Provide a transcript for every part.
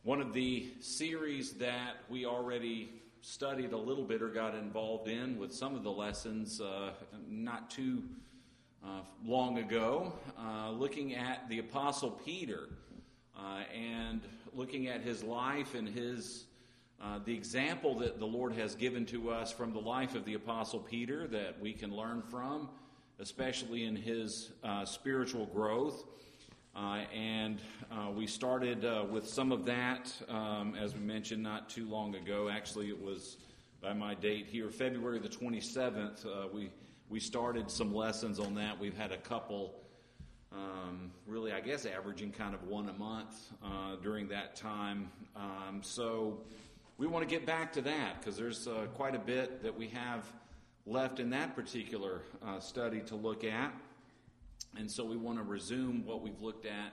One of the series that we already studied a little bit or got involved in with some of the lessons not too long ago, looking at the Apostle Peter and looking at his life and the example that the Lord has given to us from the life of the Apostle Peter that we can learn from, especially in his spiritual growth. We started with some of that, as we mentioned, not too long ago. Actually, it was by my date here, February the 27th. We started some lessons on that. We've had a couple, really, I guess, averaging kind of one a month during that time. So we want to get back to that because there's quite a bit that we have left in that particular study to look at. And so we want to resume what we've looked at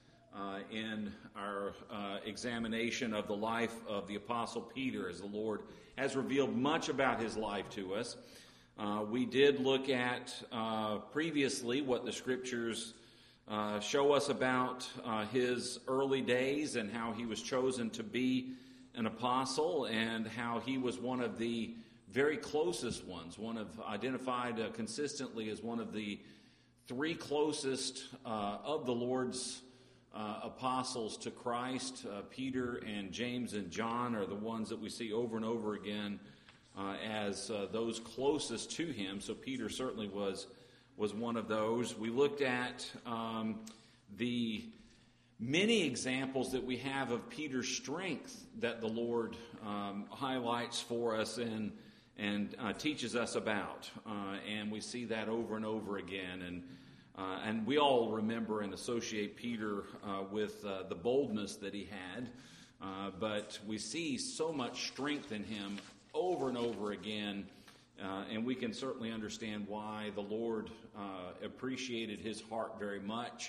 in our examination of the life of the Apostle Peter, as the Lord has revealed much about his life to us. We did look at previously what the Scriptures show us about his early days and how he was chosen to be an apostle and how he was one of the very closest ones, identified consistently as one of the three closest of the Lord's apostles to Christ. Peter and James and John are the ones that we see over and over again as those closest to him. So Peter certainly was one of those. We looked at the many examples that we have of Peter's strength that the Lord highlights for us and teaches us about, and we see that over and over again, and we all remember and associate Peter with the boldness that he had, but we see so much strength in him over and over again, and we can certainly understand why the Lord appreciated his heart very much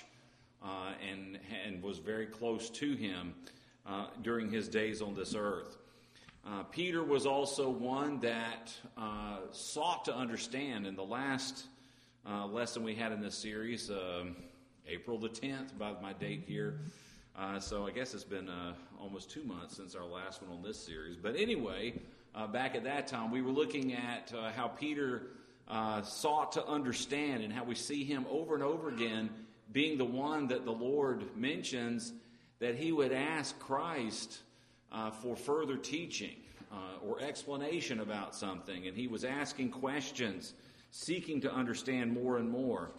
and was very close to him during his days on this earth. Peter was also one that sought to understand. In the last lesson we had in this series, April the 10th, by my date here. So I guess it's been almost 2 months since our last one on this series. But anyway, back at that time, we were looking at how Peter sought to understand and how we see him over and over again being the one that the Lord mentions that he would ask Christ for further teaching or explanation about something. And he was asking questions, seeking to understand more and more.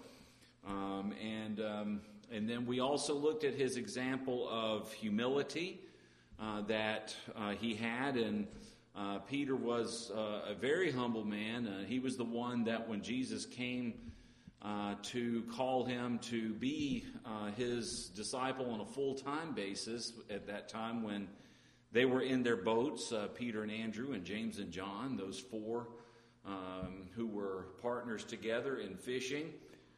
And then we also looked at his example of humility that he had. And Peter was a very humble man. He was the one that when Jesus came to call him to be his disciple on a full-time basis at that time when they were in their boats, Peter and Andrew and James and John, those four who were partners together in fishing.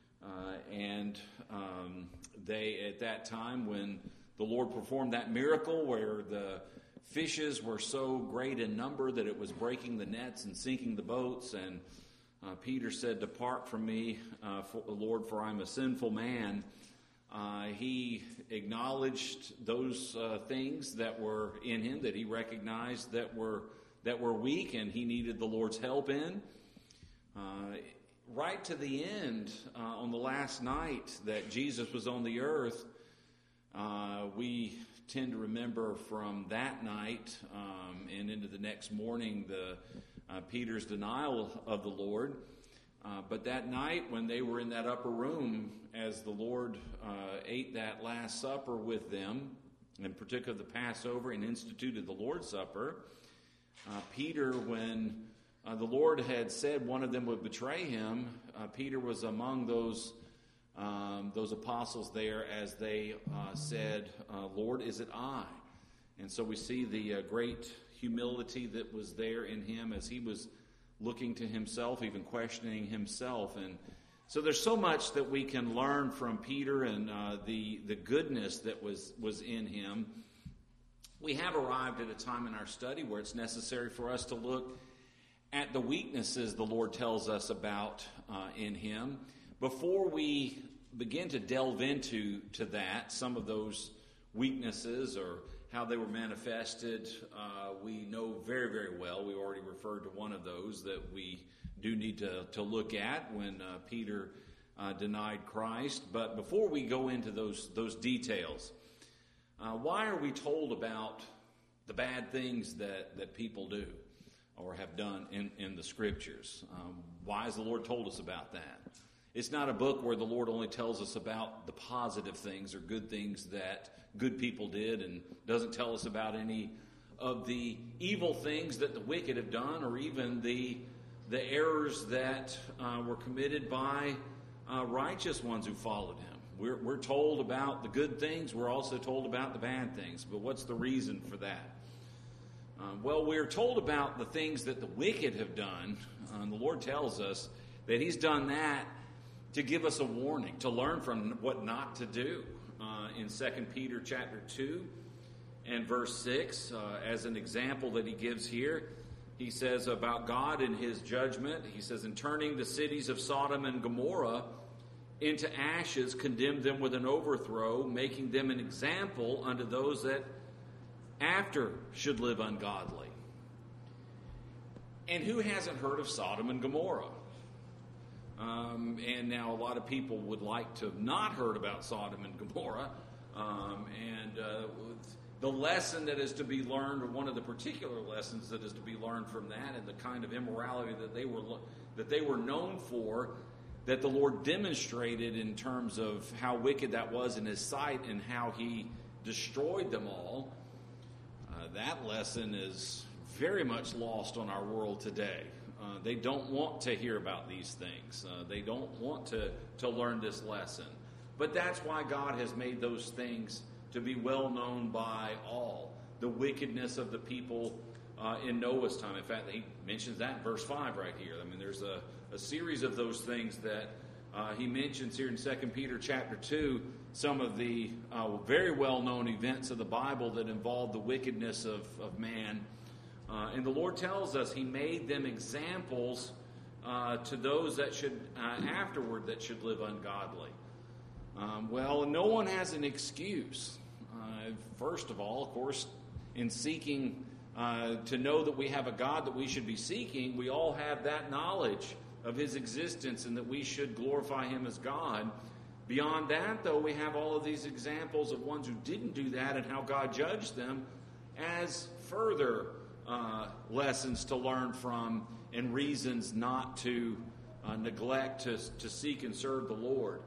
They, at that time, when the Lord performed that miracle where the fishes were so great in number that it was breaking the nets and sinking the boats, and Peter said, "Depart from me, Lord, for I'm a sinful man." He acknowledged those things that were in him that he recognized that were weak and he needed the Lord's help in. Right to the end, on the last night that Jesus was on the earth, we tend to remember from that night and into the next morning Peter's denial of the Lord. But that night when they were in that upper room, as the Lord ate that Last Supper with them, in particular the Passover, and instituted the Lord's Supper, Peter, when the Lord had said one of them would betray him, Peter was among those apostles there as they said, "Lord, is it I?" And so we see the great humility that was there in him as he was looking to himself, even questioning himself. And so there's so much that we can learn from Peter and the goodness that was in him. We have arrived at a time in our study where it's necessary for us to look at the weaknesses the Lord tells us about in him. Before we begin to delve into that, some of those weaknesses or how they were manifested, we know very, very well. We already referred to one of those that we do need to look at when Peter denied Christ. But before we go into those details, why are we told about the bad things that people do or have done in the Scriptures? Why has the Lord told us about that? It's not a book where the Lord only tells us about the positive things or good things that good people did and doesn't tell us about any of the evil things that the wicked have done, or even the errors that were committed by righteous ones who followed him. We're told about the good things. We're also told about the bad things. But what's the reason for that? Well, we're told about the things that the wicked have done. The Lord tells us that he's done that to give us a warning, to learn from what not to do. In 2 Peter chapter 2 and verse 6, as an example that he gives here, he says about God and his judgment, he says, in turning the cities of Sodom and Gomorrah into ashes, condemned them with an overthrow, making them an example unto those that after should live ungodly. And who hasn't heard of Sodom and Gomorrah? And now a lot of people would like to have not heard about Sodom and Gomorrah. The lesson that is to be learned, or one of the particular lessons that is to be learned from that, and the kind of immorality that they were known for, that the Lord demonstrated in terms of how wicked that was in his sight and how he destroyed them all, that lesson is very much lost on our world today. They don't want to hear about these things. They don't want to learn this lesson. But that's why God has made those things to be well known by all. The wickedness of the people in Noah's time. In fact, he mentions that in verse 5 right here. I mean, there's a series of those things that he mentions here in 2 Peter chapter 2, some of the very well-known events of the Bible that involve the wickedness of man. And the Lord tells us he made them examples to those that should, afterward, that should live ungodly. Well, no one has an excuse. First of all, of course, in seeking to know that we have a God that we should be seeking, we all have that knowledge of his existence and that we should glorify him as God. Beyond that, though, we have all of these examples of ones who didn't do that and how God judged them as further lessons to learn from and reasons not to neglect to seek and serve the Lord.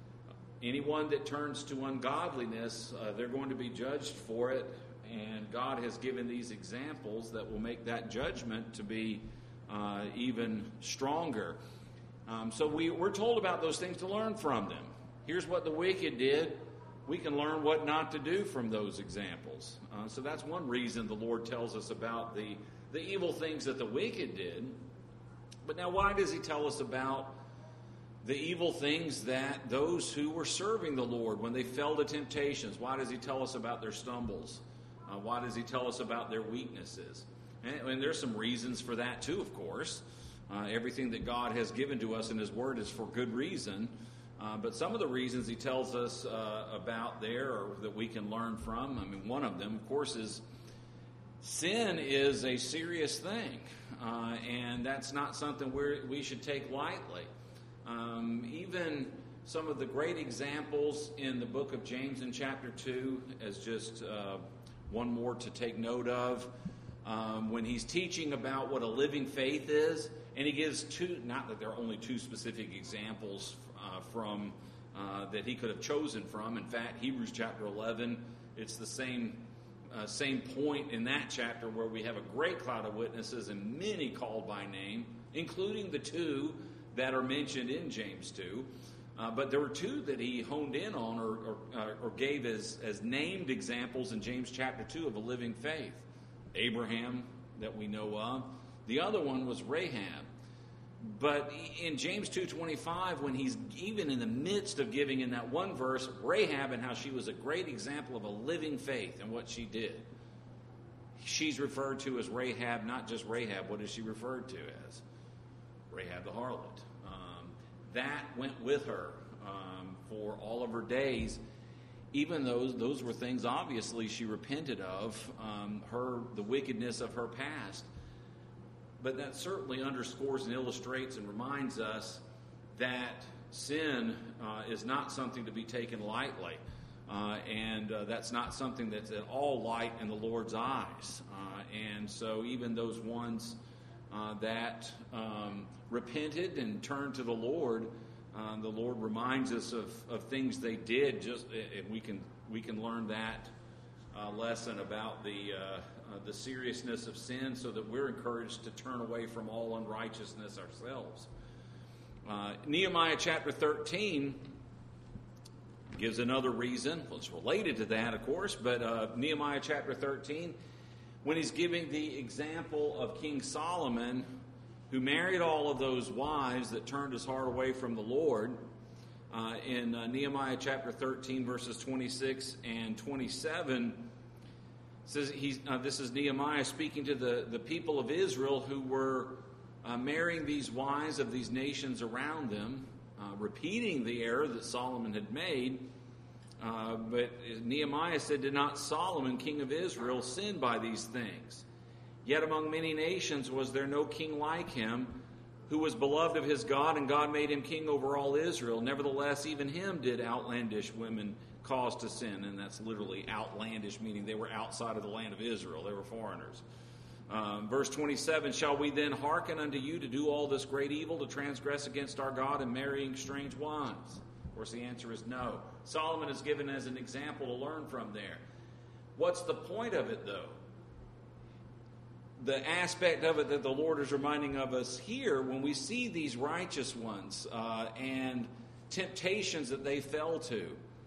Anyone that turns to ungodliness, they're going to be judged for it, and God has given these examples that will make that judgment to be even stronger. So we're told about those things to learn from them. Here's what the wicked did. We can learn what not to do from those examples. So that's one reason the Lord tells us about the evil things that the wicked did. But now why does he tell us about the evil things that those who were serving the Lord when they fell to temptations? Why does he tell us about their stumbles? Why does he tell us about their weaknesses? And there's some reasons for that too, of course. Everything that God has given to us in his word is for good reason. But some of the reasons he tells us about there, or that we can learn from, I mean, one of them, of course, is sin is a serious thing. And that's not something we should take lightly. Even some of the great examples in the book of James in chapter 2, as just one more to take note of, when he's teaching about what a living faith is, and he gives two, not that there are only two specific examples from that he could have chosen from. In fact, Hebrews chapter 11, it's the same point in that chapter where we have a great cloud of witnesses and many called by name, including the two that are mentioned in James 2. But there were two that he honed in on or gave as named examples in James chapter 2 of a living faith. Abraham, that we know of. The other one was Rahab. But in James 2:25, when he's even in the midst of giving in that one verse, Rahab and how she was a great example of a living faith and what she did. She's referred to as Rahab, not just Rahab. What is she referred to as? Rahab the harlot. That went with her for all of her days. even those were things obviously she repented of, the wickedness of her past. But that certainly underscores and illustrates and reminds us that sin is not something to be taken lightly. And that's not something that's at all light in the Lord's eyes. And so even those ones that repented and turned to the Lord reminds us of things they did. Just we can learn that lesson about the seriousness of sin, so that we're encouraged to turn away from all unrighteousness ourselves. Nehemiah chapter 13 gives another reason. Well, it's related to that, of course, but Nehemiah chapter 13, when he's giving the example of King Solomon, who married all of those wives that turned his heart away from the Lord, in Nehemiah chapter 13, verses 26 and 27, says this is Nehemiah speaking to the people of Israel who were marrying these wives of these nations around them, repeating the error that Solomon had made. But Nehemiah said, "Did not Solomon, king of Israel, sin by these things? Yet among many nations was there no king like him, who was beloved of his God, and God made him king over all Israel. Nevertheless, even him did outlandish women cause to sin." And that's literally outlandish, meaning they were outside of the land of Israel. They were foreigners. Verse 27, "Shall we then hearken unto you to do all this great evil, to transgress against our God in marrying strange wives?" Of course, the answer is no. Solomon is given as an example to learn from there. What's the point of it, though? The aspect of it that the Lord is reminding of us here, when we see these righteous ones and temptations that they fell to,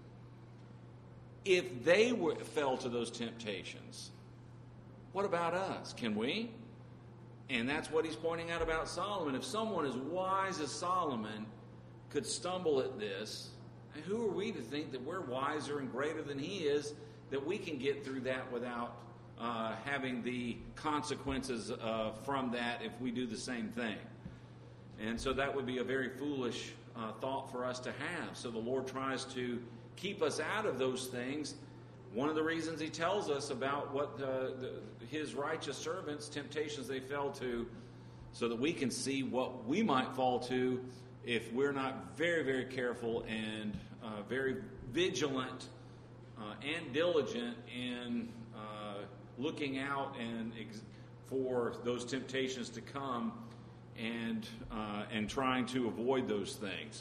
if they fell to those temptations, what about us? Can we? And that's what he's pointing out about Solomon. If someone as wise as Solomon could stumble at this, who are we to think that we're wiser and greater than he is, that we can get through that without having the consequences from that if we do the same thing? And so that would be a very foolish thought for us to have. So the Lord tries to keep us out of those things. One of the reasons he tells us about what his righteous servants, temptations they fell to, so that we can see what we might fall to if we're not very, very careful and very vigilant and diligent in looking out and for those temptations to come and trying to avoid those things.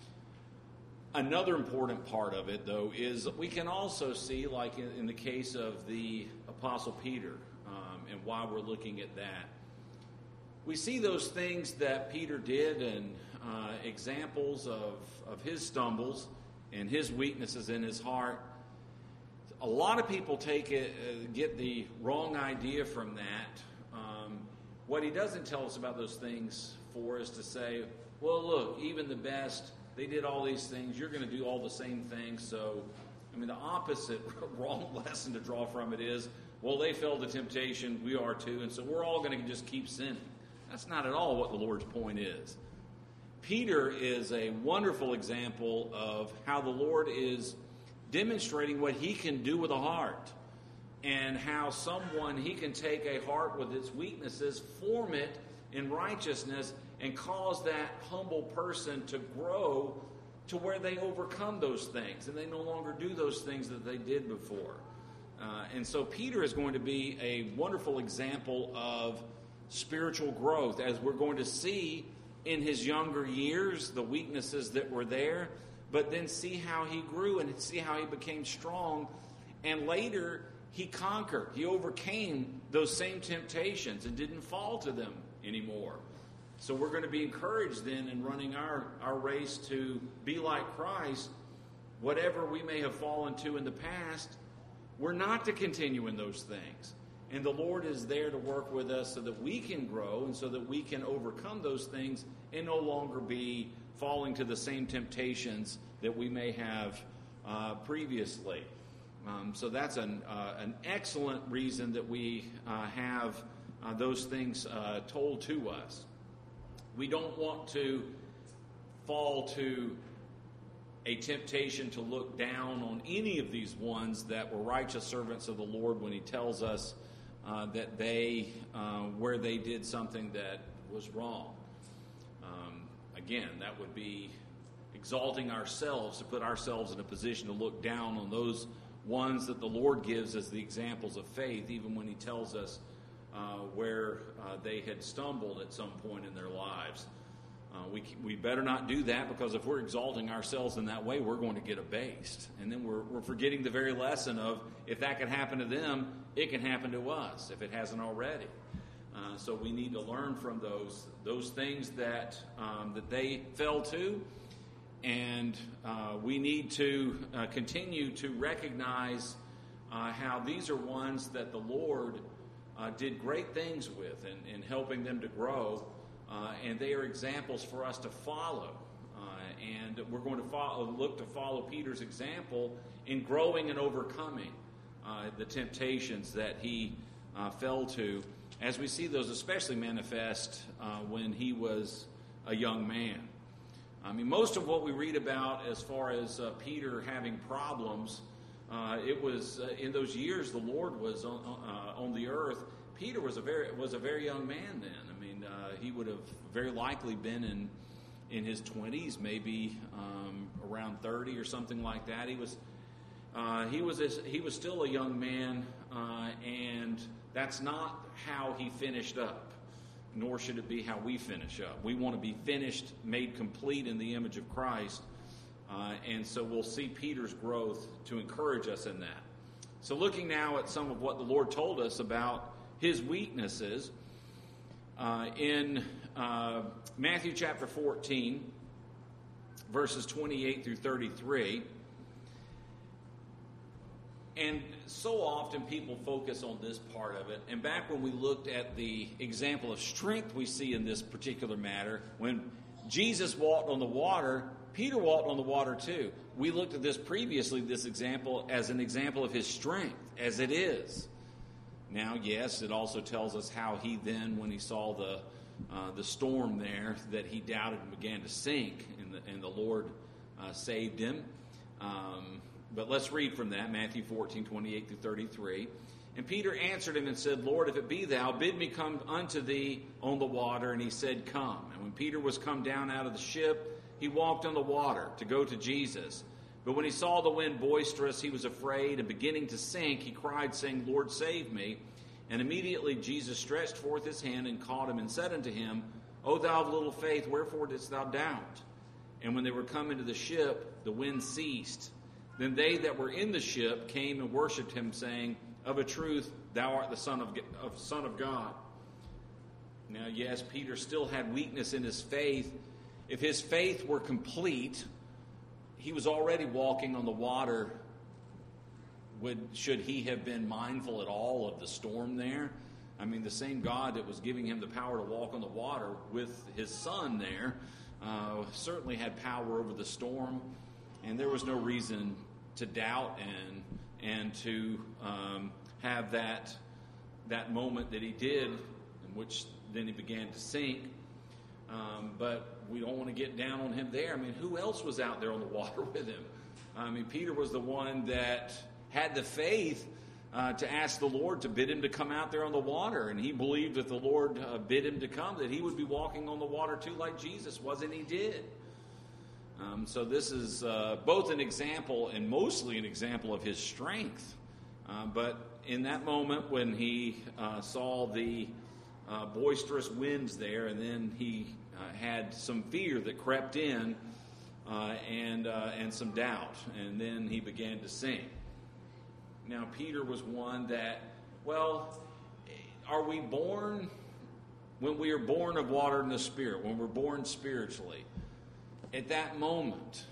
Another important part of it, though, is we can also see, like in the case of the Apostle Peter, and why we're looking at that. We see those things that Peter did and examples of his stumbles and his weaknesses in his heart. A lot of people get the wrong idea from that. What he doesn't tell us about those things for is to say, well, look, even the best, they did all these things, you're going to do all the same things. So, the opposite wrong lesson to draw from it is, well, they fell to temptation, we are too, and so we're all going to just keep sinning. That's not at all what the Lord's point is. Peter is a wonderful example of how the Lord is demonstrating what he can do with a heart, and how he can take a heart with its weaknesses, form it in righteousness, and cause that humble person to grow to where they overcome those things, and they no longer do those things that they did before. And so Peter is going to be a wonderful example of spiritual growth, as we're going to see in his younger years, the weaknesses that were there, but then see how he grew and see how he became strong. And later, he conquered. He overcame those same temptations and didn't fall to them anymore. So we're going to be encouraged then in running our race to be like Christ. Whatever we may have fallen to in the past, we're not to continue in those things. And the Lord is there to work with us so that we can grow and so that we can overcome those things and no longer be falling to the same temptations that we may have previously. So that's an excellent reason that we have those things told to us. We don't want to fall to a temptation to look down on any of these ones that were righteous servants of the Lord when he tells us that where they did something that was wrong. Again, that would be exalting ourselves, to put ourselves in a position to look down on those ones that the Lord gives as the examples of faith, even when he tells us where they had stumbled at some point in their lives. We better not do that, because if we're exalting ourselves in that way, we're going to get abased. And then we're forgetting the very lesson of, if that can happen to them, it can happen to us, if it hasn't already. So we need to learn from those things that they fell to, and we need to continue to recognize how these are ones that the Lord did great things with in helping them to grow, and they are examples for us to follow. And we're going to look to follow Peter's example in growing and overcoming the temptations that he fell to, as we see those especially manifest when he was a young man. I mean, most of what we read about as far as Peter having problems, it was in those years the Lord was on the earth. Peter was a very young man then. I mean, he would have very likely been in his 20s, maybe around 30 or something like that. He was still a young man, and that's not how he finished up, nor should it be how we finish up. We want to be finished, made complete in the image of Christ, and so we'll see Peter's growth to encourage us in that. So looking now at some of what the Lord told us about his weaknesses, in Matthew chapter 14, verses 28 through 33, and so often people focus on this part of it. And back when we looked at the example of strength we see in this particular matter, when Jesus walked on the water, Peter walked on the water too. We looked at this previously, this example, as an example of his strength, as it is. Now, yes, it also tells us how he then, when he saw the storm there, that he doubted and began to sink, and the Lord saved him. But let's read from that, Matthew 14, 28 through 33. And Peter answered him and said, Lord, if it be thou, bid me come unto thee on the water. And he said, come. And when Peter was come down out of the ship, he walked on the water to go to Jesus. But when he saw the wind boisterous, he was afraid, and beginning to sink, he cried, saying, Lord, save me. And immediately Jesus stretched forth his hand and caught him and said unto him, O thou of little faith, wherefore didst thou doubt? And when they were come into the ship, the wind ceased. Then they that were in the ship came and worshipped him, saying, Of a truth, thou art the Son of God. Now, yes, Peter still had weakness in his faith. If his faith were complete, he was already walking on the water. Should he have been mindful at all of the storm there? I mean, the same God that was giving him the power to walk on the water with his Son there certainly had power over the storm. And there was no reason to doubt and to have that moment that he did, in which then he began to sink. But we don't want to get down on him there. I mean, who else was out there on the water with him? I mean, Peter was the one that had the faith to ask the Lord to bid him to come out there on the water. And he believed that the Lord bid him to come, that he would be walking on the water too, like Jesus was, and he did. So this is both an example and mostly an example of his strength. But in that moment when he saw the boisterous winds there, and then he had some fear that crept in and some doubt, and then he began to sink. Now, Peter was one that, well, are we born, when we are born of water and the Spirit, when we're born spiritually, at that moment,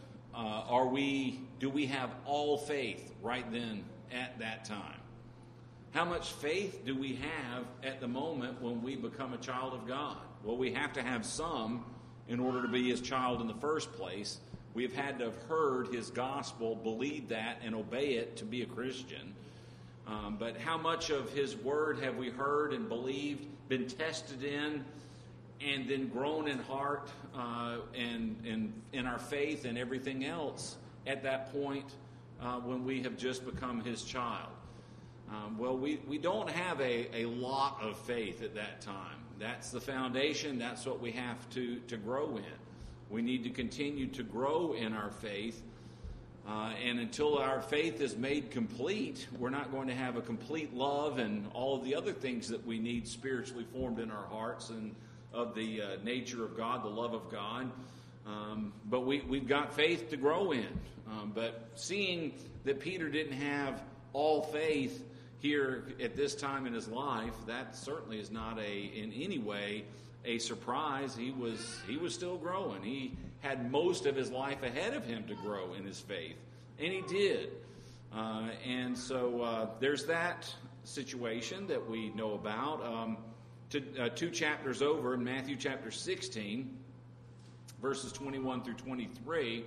do we have all faith right then at that time? How much faith do we have at the moment when we become a child of God? Well, we have to have some in order to be his child in the first place. We've had to have heard his gospel, believed that, and obey it to be a Christian. But how much of his word have we heard and believed, been tested in, and then grown in heart and in our faith and everything else? at that point when we have just become his child? Well, we don't have a lot of faith at that time. That's the foundation. That's what we have to grow in. We need to continue to grow in our faith. And until our faith is made complete, we're not going to have a complete love and all of the other things that we need spiritually formed in our hearts and of the nature of God, the love of God. But we've got faith to grow in. But seeing that Peter didn't have all faith here at this time in his life, that certainly is not in any way a surprise. He was still growing. He had most of his life ahead of him to grow in his faith, and he did. And so there's that situation that we know about. Two chapters over in Matthew chapter 16, verses 21 through 23,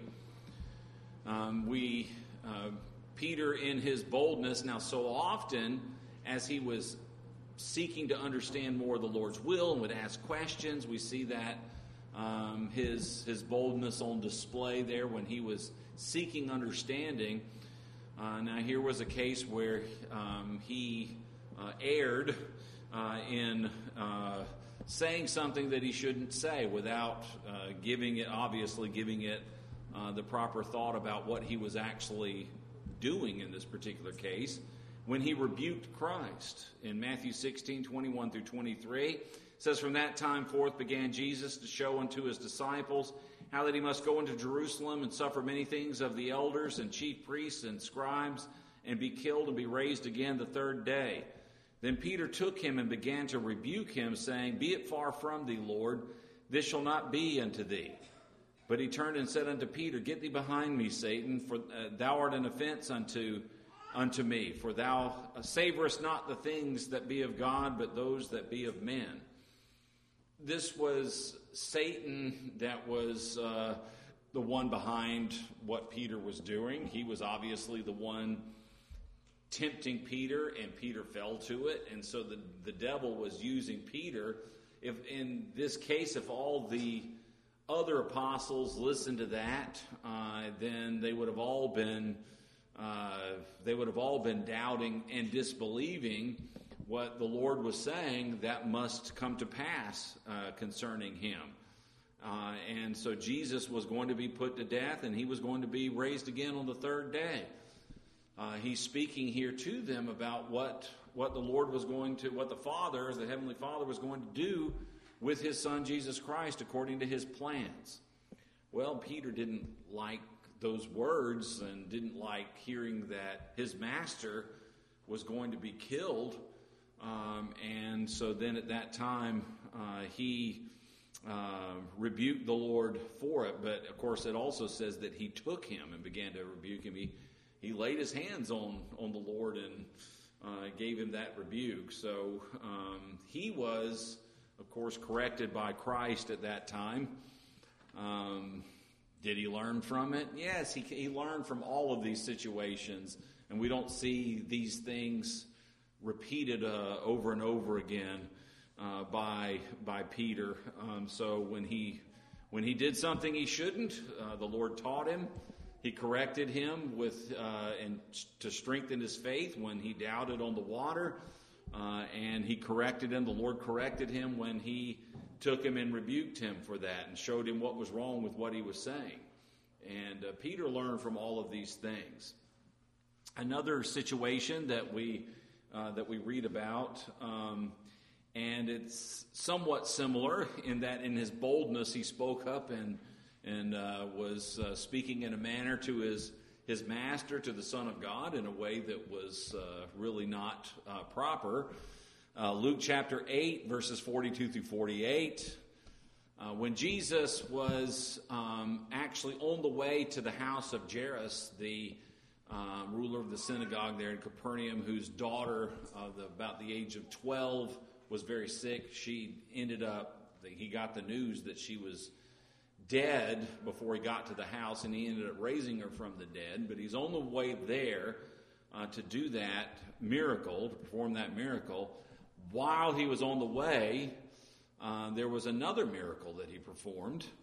Peter, in his boldness, now so often as he was seeking to understand more of the Lord's will and would ask questions, we see that his boldness on display there when he was seeking understanding. Now here was a case where he erred in saying something that he shouldn't say without giving it the proper thought about what he was actually doing in this particular case when he rebuked Christ. In Matthew 16, 21 through 23, it says, "From that time forth began Jesus to show unto his disciples how that he must go into Jerusalem and suffer many things of the elders and chief priests and scribes, and be killed and be raised again the third day. Then Peter took him and began to rebuke him, saying, Be it far from thee, Lord, this shall not be unto thee. But he turned and said unto Peter, Get thee behind me, Satan, for thou art an offense unto me. For thou savorest not the things that be of God, but those that be of men." This was Satan that was the one behind what Peter was doing. He was obviously the one tempting Peter, and Peter fell to it. And so the devil was using Peter. If in this case, if all the other apostles listened to that, then they would have all been doubting and disbelieving what the Lord was saying that must come to pass concerning him. And so Jesus was going to be put to death, and he was going to be raised again on the third day. He's speaking here to them about what the Lord was going to, what the Heavenly Father was going to do with his Son Jesus Christ according to his plans. Well, Peter didn't like those words and didn't like hearing that his master was going to be killed. And so then at that time, he rebuked the Lord for it. But of course, it also says that he took him and began to rebuke him. He laid his hands on the Lord and gave him that rebuke. So he was, of course, corrected by Christ at that time. Did he learn from it? Yes, he learned from all of these situations. And we don't see these things repeated over and over again by Peter. So when he did something he shouldn't, the Lord taught him. He corrected him and to strengthen his faith when he doubted on the water, and he corrected him. The Lord corrected him when he took him and rebuked him for that and showed him what was wrong with what he was saying. And Peter learned from all of these things. Another situation that we read about, and it's somewhat similar in that in his boldness he spoke up and was speaking in a manner to his master, to the Son of God, in a way that was really not proper. Luke chapter 8, verses 42 through 48. When Jesus was actually on the way to the house of Jairus, the ruler of the synagogue there in Capernaum, whose daughter about the age of 12 was very sick, he got the news that she was dead before he got to the house, and he ended up raising her from the dead. But he's on the way there to do that miracle, to perform that miracle. While he was on the way, there was another miracle that he performed.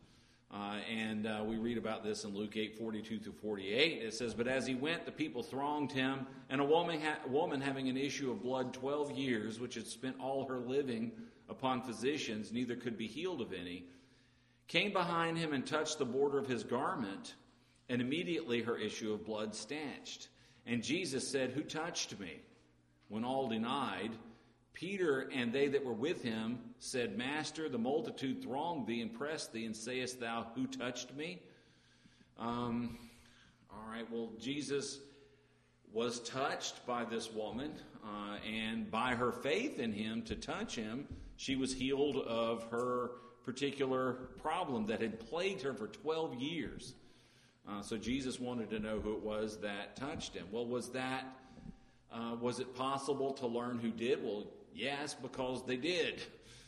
We read about this in Luke 8:42-48. It says, "But as he went, the people thronged him, and a woman having an issue of blood 12 years, which had spent all her living upon physicians, neither could be healed of any, came behind him and touched the border of his garment, and immediately her issue of blood stanched. And Jesus said, 'Who touched me?' When all denied, Peter and they that were with him said, 'Master, the multitude thronged thee and pressed thee, and sayest thou, Who touched me?'" All right, well, Jesus was touched by this woman, and by her faith in him to touch him, she was healed of her particular problem that had plagued her for 12 years. So Jesus wanted to know who it was that touched him. Well, was it possible to learn who did? Well, yes, because they did.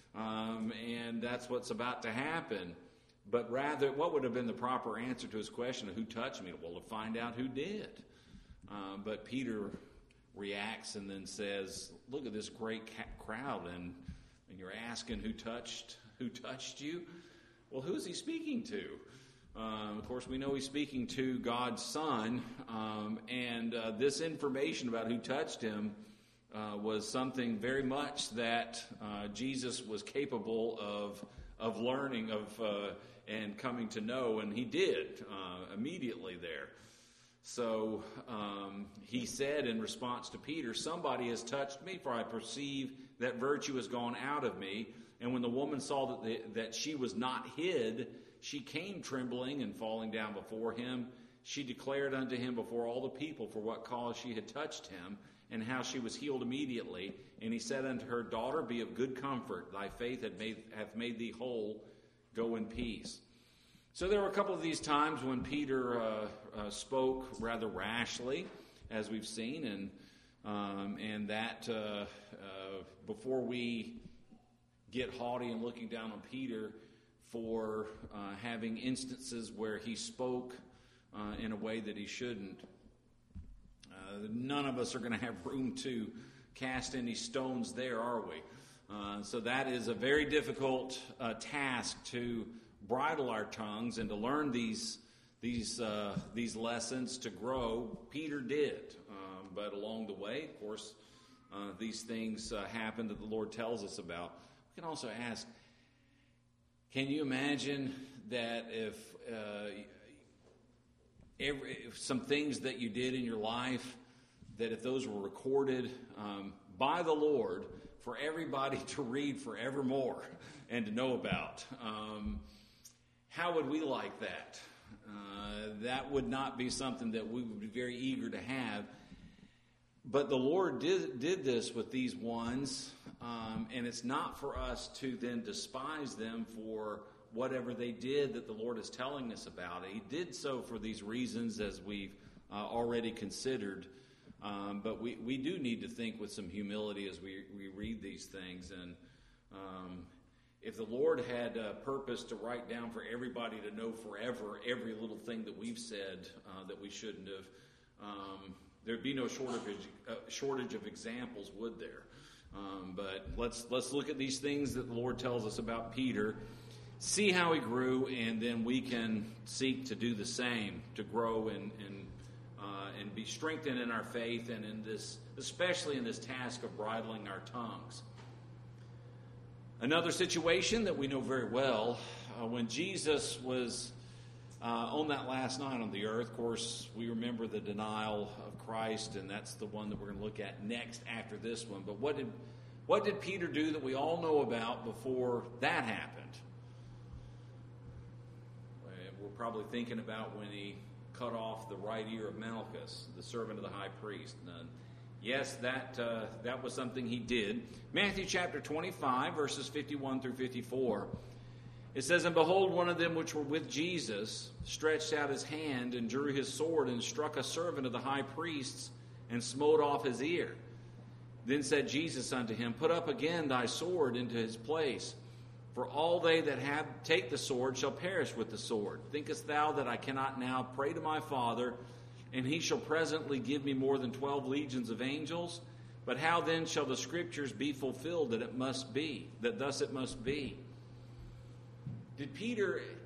And that's what's about to happen. But rather, what would have been the proper answer to his question of who touched me? Well, to find out who did. But Peter reacts and then says, "Look at this great crowd, and you're asking who touched you?" Well, who's he speaking to? Of course, we know he's speaking to God's Son, and this information about who touched him was something very much that Jesus was capable of learning and coming to know, and he did immediately there. So he said in response to Peter, "Somebody has touched me, for I perceive that virtue has gone out of me." And when the woman saw that she was not hid, she came trembling and falling down before him. She declared unto him before all the people for what cause she had touched him, and how she was healed immediately. And he said unto her, "Daughter, be of good comfort. Thy faith hath made thee whole. Go in peace." So there were a couple of these times when Peter spoke rather rashly, as we've seen, and that before we get haughty and looking down on Peter for having instances where he spoke in a way that he shouldn't, none of us are going to have room to cast any stones there, are we? So that is a very difficult task, to bridle our tongues and to learn these lessons, to grow. Peter did, but along the way, of course, these things happen that the Lord tells us about. We can also ask, can you imagine that if some things that you did in your life, that if those were recorded by the Lord for everybody to read forevermore and to know about, how would we like that? That would not be something that we would be very eager to have. But the Lord did this with these ones, and it's not for us to then despise them for whatever they did that the Lord is telling us about. He did so for these reasons, as we've already considered. But we do need to think with some humility as we read these things. And if the Lord had purpose to write down for everybody to know forever every little thing that we've said that we shouldn't have, there'd be no shortage of examples, would there? But let's look at these things that the Lord tells us about Peter, see how he grew, and then we can seek to do the same, to grow and be strengthened in our faith, and in this, especially in this task of bridling our tongues. Another situation that we know very well, when Jesus was on that last night on the earth, of course, we remember the denial of Christ, and that's the one that we're going to look at next after this one. But what did Peter do that we all know about before that happened? We're probably thinking about when he cut off the right ear of Malchus, the servant of the high priest. Yes, that was something he did. Matthew chapter 25, verses 51 through 54. It says, "And behold, one of them which were with Jesus stretched out his hand and drew his sword and struck a servant of the high priest's and smote off his ear. Then said Jesus unto him, Put up again thy sword into his place. For all they that take the sword shall perish with the sword. Thinkest thou that I cannot now pray to my Father, and he shall presently give me more than 12 legions of angels? But how then shall the scriptures be fulfilled that thus it must be?" Did Peter,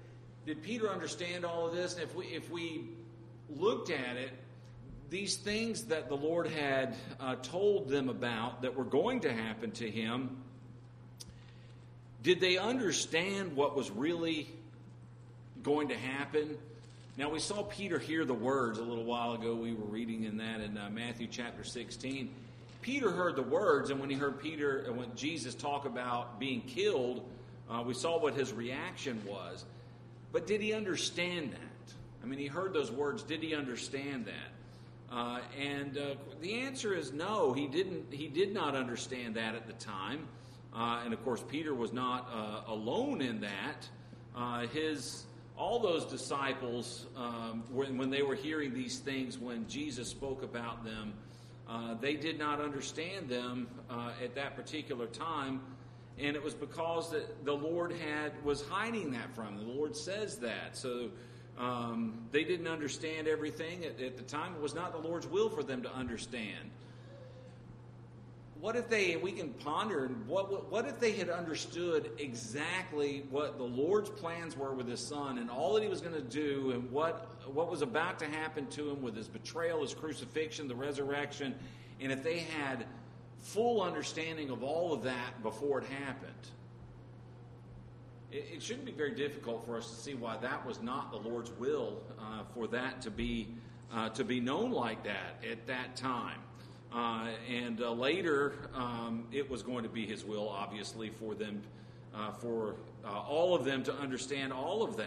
Did Peter understand all of this? And if we looked at it, these things that the Lord had told them about that were going to happen to him, did they understand what was really going to happen? Now, we saw Peter hear the words a little while ago. We were reading in that in Matthew chapter 16. Peter heard the words, and when he heard when Jesus talk about being killed, we saw what his reaction was. But did he understand that? I mean, he heard those words. Did he understand that? And the answer is no. He didn't. He did not understand that at the time. And of course, Peter was not alone in that. All those disciples, when they were hearing these things, when Jesus spoke about them, they did not understand them at that particular time. And it was because that the Lord was hiding that from them. The Lord says that. So they didn't understand everything at the time. It was not the Lord's will for them to understand. What if we can ponder, what if they had understood exactly what the Lord's plans were with his Son and all that he was going to do and what was about to happen to him with his betrayal, his crucifixion, the resurrection, and if they had full understanding of all of that before it happened? It shouldn't be very difficult for us to see why that was not the Lord's will for that to be known like that at that time. And later, it was going to be his will, obviously, for them, for all of them to understand all of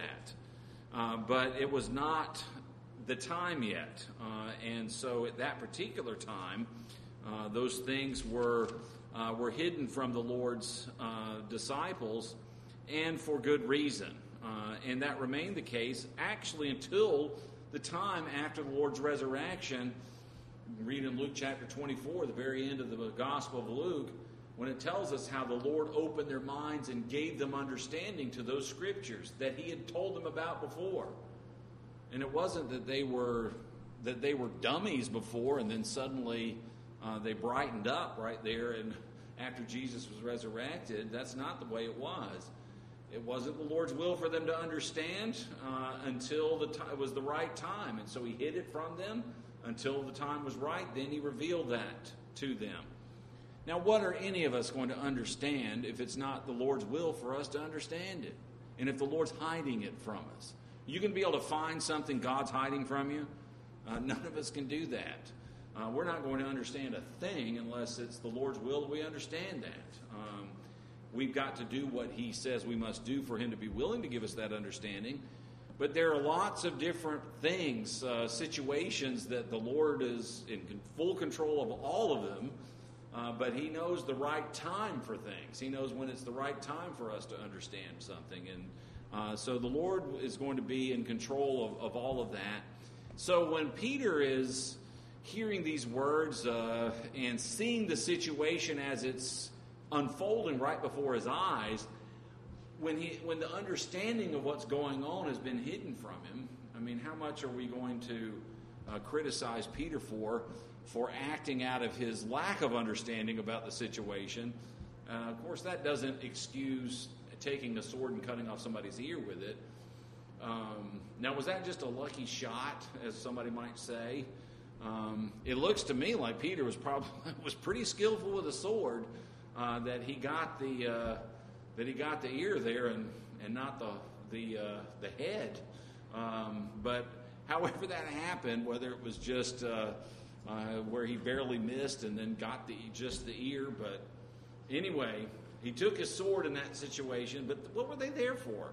that. But it was not the time yet. And so at that particular time, those things were hidden from the Lord's disciples, and for good reason. And that remained the case actually until the time after the Lord's resurrection. Read in Luke chapter 24, the very end of the Gospel of Luke, when it tells us how the Lord opened their minds and gave them understanding to those scriptures that he had told them about before. And it wasn't that they were dummies before and then suddenly they brightened up right there and after Jesus was resurrected. That's not the way it was. It wasn't the Lord's will for them to understand until it was the right time. And so he hid it from them until the time was right. Then he revealed that to them. Now, what are any of us going to understand if it's not the Lord's will for us to understand it? And if the Lord's hiding it from us? You can be able to find something God's hiding from you? None of us can do that. We're not going to understand a thing unless it's the Lord's will that we understand that. We've got to do what he says we must do for him to be willing to give us that understanding. But there are lots of different things, situations that the Lord is in full control of all of them, but he knows the right time for things. He knows when it's the right time for us to understand something. And so the Lord is going to be in control of all of that. So when Peter is hearing these words and seeing the situation as it's unfolding right before his eyes, when the understanding of what's going on has been hidden from him, I mean, how much are we going to criticize Peter for acting out of his lack of understanding about the situation? Of course, that doesn't excuse taking a sword and cutting off somebody's ear with it. Now, was that just a lucky shot, as somebody might say? It looks to me like Peter was pretty skillful with a sword, that he got the ear there and not the head. But however that happened, whether it was just where he barely missed and then got just the ear, but anyway, he took his sword in that situation. But what were they there for?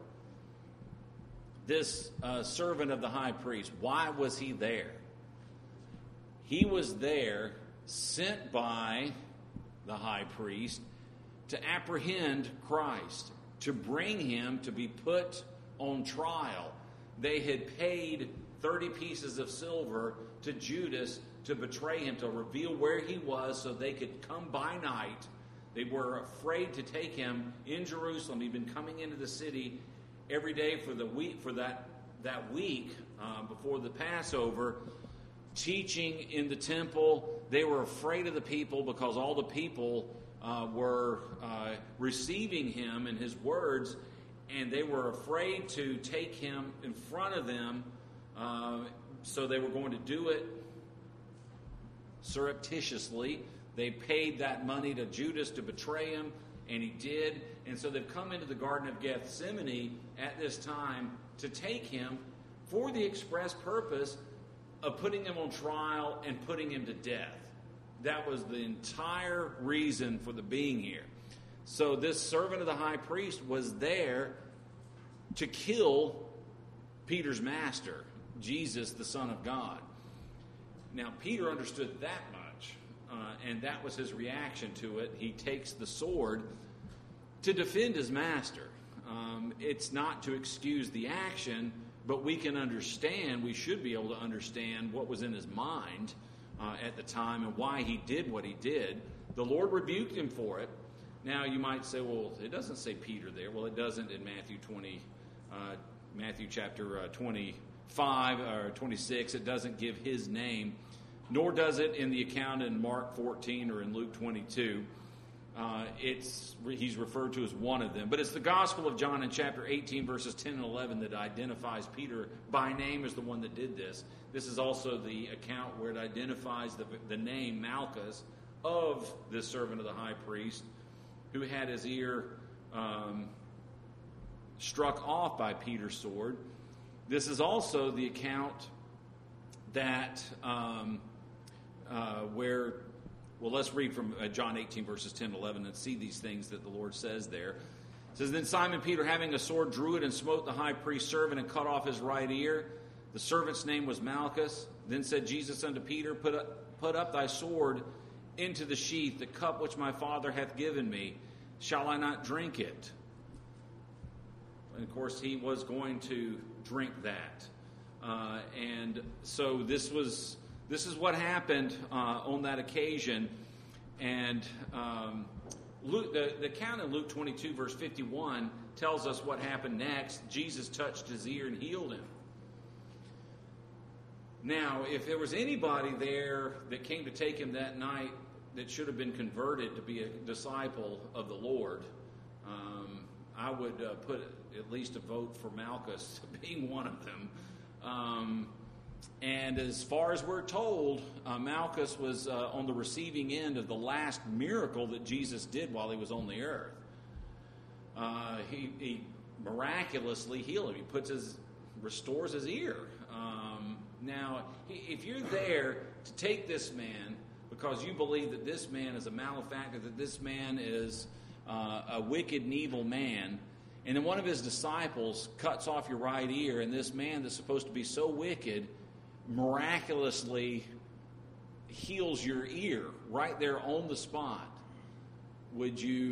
This servant of the high priest, why was he there? He was there sent by the high priest to apprehend Christ, to bring him to be put on trial. They had paid 30 pieces of silver to Judas to betray him, to reveal where he was so they could come by night. They were afraid to take him in Jerusalem. He'd been coming into the city every day for that week before the Passover, teaching in the temple. They were afraid of the people because all the people were receiving him and his words and they were afraid to take him in front of them, so they were going to do it surreptitiously. They paid that money to Judas to betray him, and he did. And so they've come into the Garden of Gethsemane at this time to take him for the express purpose of putting him on trial and putting him to death. That was the entire reason for the being here. So this servant of the high priest was there to kill Peter's master, Jesus, the Son of God. Now, Peter understood that much, and that was his reaction to it. He takes the sword to defend his master. It's not to excuse the action, but we can understand, we should be able to understand what was in his mind at the time and why he did what he did. The Lord rebuked him for it. Now, you might say, well, it doesn't say Peter there. Well, it doesn't in Matthew chapter 25 or 26. It doesn't give his name, nor does it in the account in Mark 14 or in Luke 22. He's referred to as one of them. But it's the Gospel of John in chapter 18, verses 10 and 11 that identifies Peter by name as the one that did this. This is also the account where it identifies the name Malchus of this servant of the high priest who had his ear struck off by Peter's sword. This is also the account that where... Well, let's read from John 18, verses 10 and 11, and see these things that the Lord says there. It says, Then Simon Peter, having a sword, drew it and smote the high priest's servant and cut off his right ear. The servant's name was Malchus. Then said Jesus unto Peter, Put up thy sword into the sheath, the cup which my Father hath given me. Shall I not drink it? And, of course, he was going to drink that. And so this is what happened on that occasion. And Luke, the account in Luke 22, verse 51, tells us what happened next. Jesus touched his ear and healed him. Now, if there was anybody there that came to take him that night that should have been converted to be a disciple of the Lord, I would put at least a vote for Malchus being one of them. And as far as we're told, Malchus was on the receiving end of the last miracle that Jesus did while he was on the earth. He miraculously healed him. He restores his ear. Now, if you're there to take this man because you believe that this man is a malefactor, that this man is a wicked and evil man, and then one of his disciples cuts off your right ear, and this man that's supposed to be so wicked miraculously heals your ear right there on the spot, would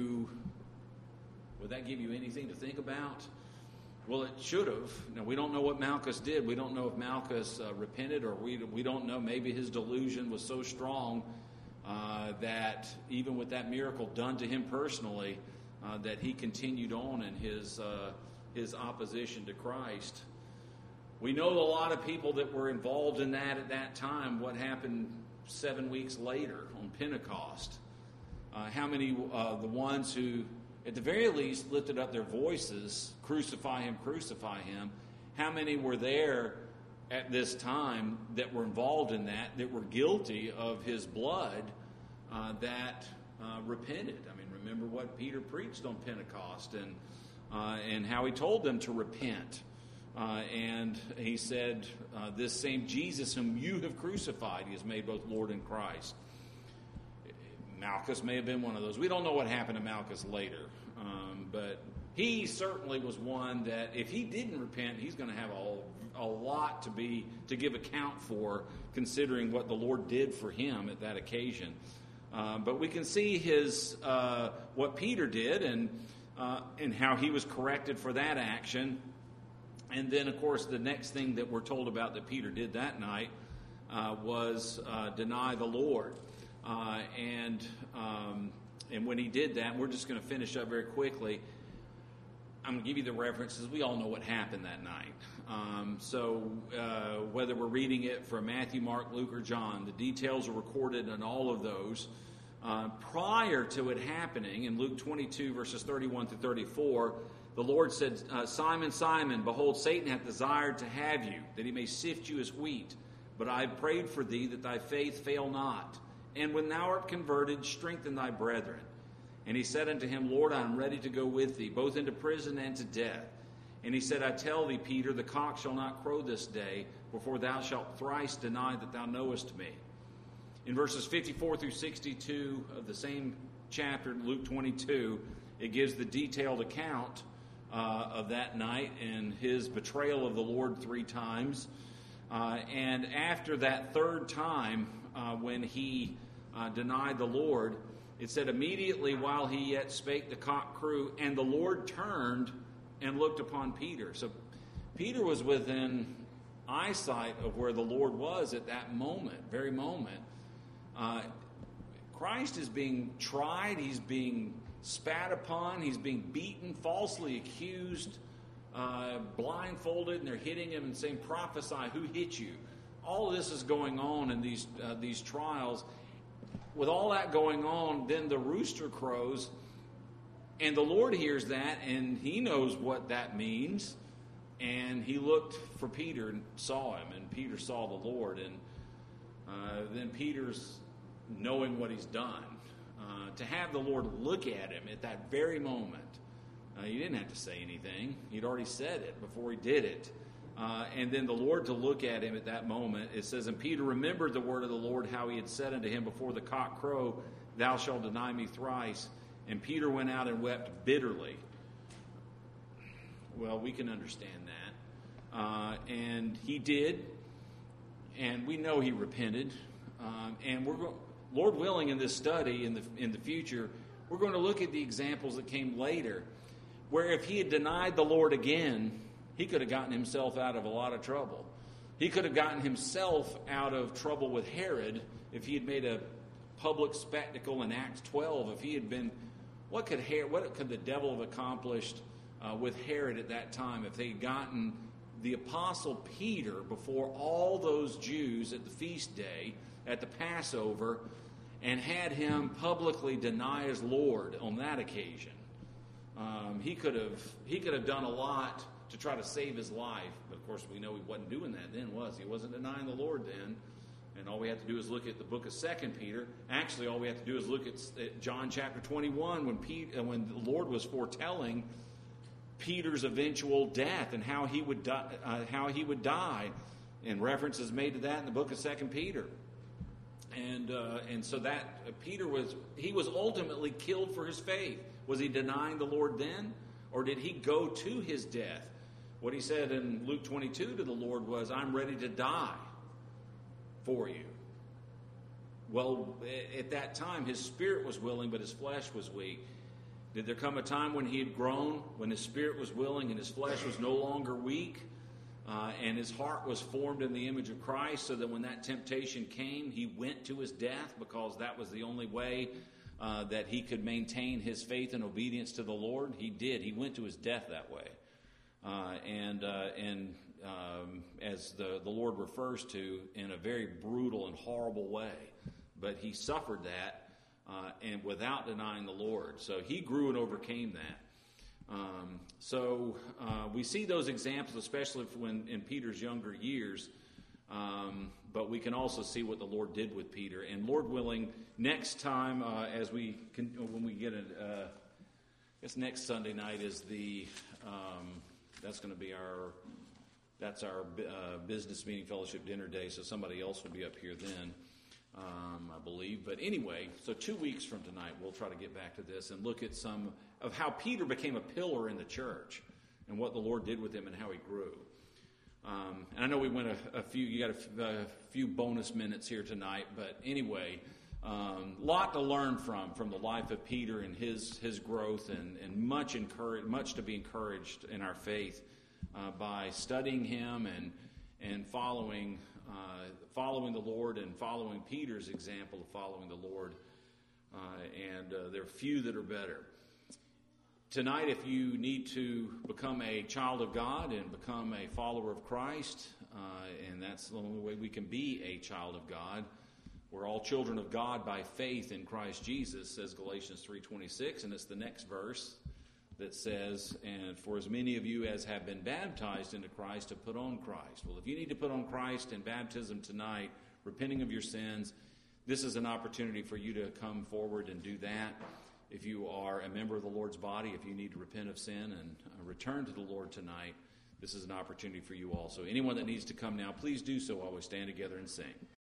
that give you anything to think about? Well, it should have. Now, we don't know what Malchus did. We don't know if Malchus repented, or we don't know. Maybe his delusion was so strong that even with that miracle done to him personally, that he continued on in his opposition to Christ. We know a lot of people that were involved in that at that time. What happened 7 weeks later on Pentecost? How many the ones who, at the very least, lifted up their voices, crucify him, crucify him. How many were there at this time that were involved in that were guilty of his blood, that repented? I mean, remember what Peter preached on Pentecost and how he told them to repent. And he said, this same Jesus whom you have crucified, he has made both Lord and Christ. Malchus may have been one of those. We don't know what happened to Malchus later. But he certainly was one that if he didn't repent, he's going to have a lot to give account for, considering what the Lord did for him at that occasion. But we can see what Peter did and how he was corrected for that action. And then, of course, the next thing that we're told about that Peter did that night was deny the Lord. And when he did that, we're just going to finish up very quickly. I'm going to give you the references. We all know what happened that night. So whether we're reading it from Matthew, Mark, Luke, or John, the details are recorded in all of those. Prior to it happening, in Luke 22, verses 31 through 34, the Lord said, Simon, Simon, behold, Satan hath desired to have you, that he may sift you as wheat. But I have prayed for thee, that thy faith fail not. And when thou art converted, strengthen thy brethren. And he said unto him, Lord, I am ready to go with thee, both into prison and to death. And he said, I tell thee, Peter, the cock shall not crow this day, before thou shalt thrice deny that thou knowest me. In verses 54 through 62 of the same chapter, Luke 22, it gives the detailed account of that night and his betrayal of the Lord 3 times. And after that third time, when he denied the Lord, it said, immediately while he yet spake, the cock crew, and the Lord turned and looked upon Peter. So Peter was within eyesight of where the Lord was at that moment, very moment. Christ is being tried, he's being spat upon, he's being beaten, falsely accused, blindfolded, and they're hitting him and saying, prophesy, who hit you? All of this is going on in these trials. With all that going on, then the rooster crows, and the Lord hears that, and he knows what that means, and he looked for Peter and saw him, and Peter saw the Lord, and then Peter's knowing what he's done. To have the Lord look at him at that very moment, he didn't have to say anything. He'd already said it before he did it. And then the Lord to look at him at that moment, it says, and Peter remembered the word of the Lord, how he had said unto him, before the cock crow, thou shalt deny me thrice. And Peter went out and wept bitterly. Well, we can understand that. And he did. And we know he repented. And Lord willing, in this study, in the future, we're going to look at the examples that came later, where if he had denied the Lord again, he could have gotten himself out of a lot of trouble. He could have gotten himself out of trouble with Herod if he had made a public spectacle in Acts 12. If he had been, what could the devil have accomplished with Herod at that time if they had gotten the Apostle Peter before all those Jews at the feast day, at the Passover, and had him publicly deny his Lord on that occasion? He could have done a lot to try to save his life. But of course we know he wasn't doing that then, was he? He wasn't denying the Lord then. And all we have to do is look at the book of 2 Peter. Actually, all we have to do is look at John chapter 21 when the Lord was foretelling Peter's eventual death and how he would die. And reference is made to that in the book of 2 Peter. And so that Peter was ultimately killed for his faith. Was he denying the Lord then? Or did he go to his death? What he said in Luke 22 to the Lord was, I'm ready to die for you. Well, at that time, his spirit was willing, but his flesh was weak. Did there come a time when he had grown, when his spirit was willing and his flesh was no longer weak, and his heart was formed in the image of Christ, so that when that temptation came, he went to his death because that was the only way that he could maintain his faith and obedience to the Lord? He did. He went to his death that way. As the Lord refers to, in a very brutal and horrible way. But he suffered that and without denying the Lord. So he grew and overcame that. We see those examples, especially when in Peter's younger years. But we can also see what the Lord did with Peter. And Lord willing, next time, when we get I guess next Sunday night is that's going to be our business meeting fellowship dinner day. So somebody else will be up here then, I believe. But anyway, so 2 weeks from tonight, we'll try to get back to this and look at some of how Peter became a pillar in the church and what the Lord did with him and how he grew. And I know we went you got a few bonus minutes here tonight, but anyway, lot to learn from the life of Peter and his growth, and much to be encouraged in our faith by studying him and following the Lord and following Peter's example of following the Lord. There are few that are better. Tonight, if you need to become a child of God and become a follower of Christ, and that's the only way we can be a child of God, We're all children of God by faith in Christ Jesus, says Galatians 3:26, and it's the next verse that says, and for as many of you as have been baptized into Christ to put on Christ. Well, if you need to put on Christ in baptism tonight, repenting of your sins, this is an opportunity for you to come forward and do that. If you are a member of the Lord's body, if you need to repent of sin and return to the Lord tonight, this is an opportunity for you also. Anyone that needs to come now, please do so while we stand together and sing.